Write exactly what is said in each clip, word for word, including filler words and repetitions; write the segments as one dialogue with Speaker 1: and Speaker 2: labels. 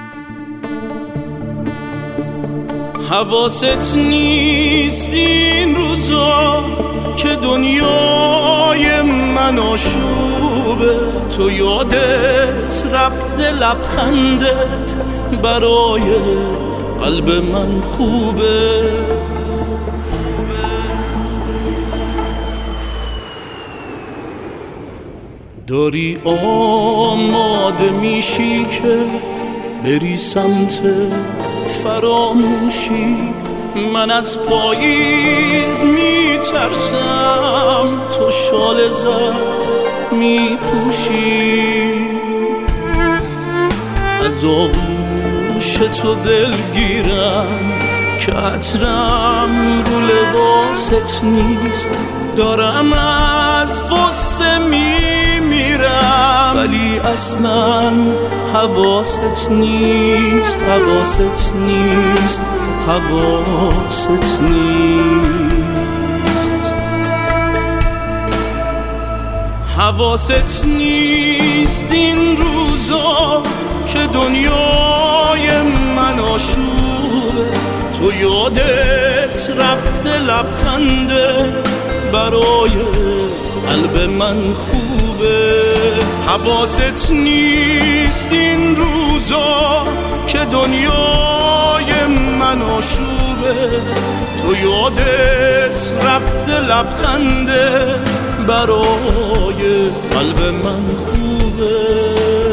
Speaker 1: حواست نیست این روزا که دنیای من آشوبه، تو یادت رفته لبخندت برای قلب من خوبه. داری آماده میشی که بری سمت فراموشی، من از پاییز میترسم تو شال زرد میپوشی. از آغوش تو دلگیرم که عطرم رو لباست نیست، دارم از قصه میمیرم ولی اصلا حواست نیست، حواست نیست، حواست نیست. حواست نیست این روزا که دنیای من آشوبه، تو یادت رفته لبخندت برای قلب من خوبه. حواست نیست این روزا که دنیای من آشوبه، تو یادت رفته لبخندت برای قلب من خوبه.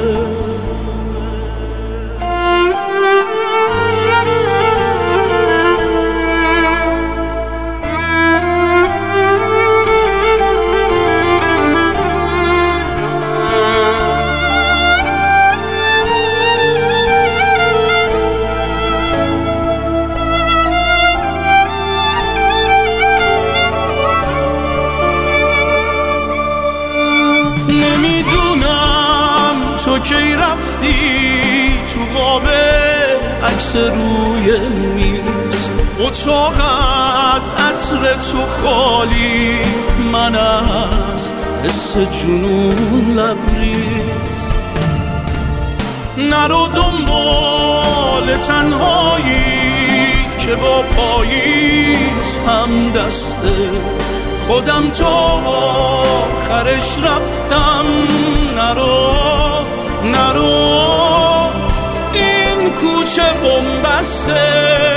Speaker 1: تو کی رفتی تو قاب عکس روی میز، اتاق از عطر تو خالی، من از حس جنون لبریز. نرو دنبال تنهایی که با پاییز هم دسته، خودم تا آخرش رفتم. نرو نرو این کوچه بنبسته.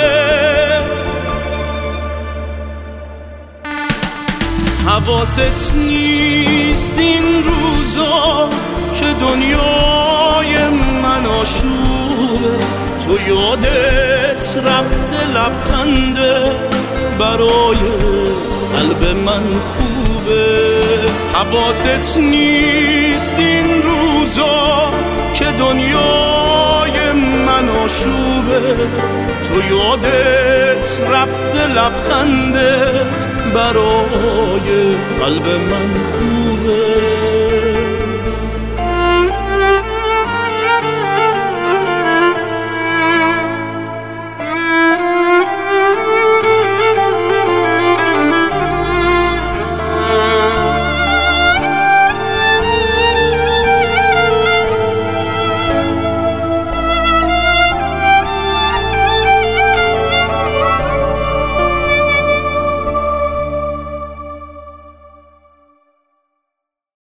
Speaker 1: حواست نیست این روزا که دنیای من آشوبه، تو یادت رفته لبخندت برای قلب من خوبه. حواست نیست این روزا که دنیای من آشوبه، تو یادت رفته لبخندت برای قلب من خوبه.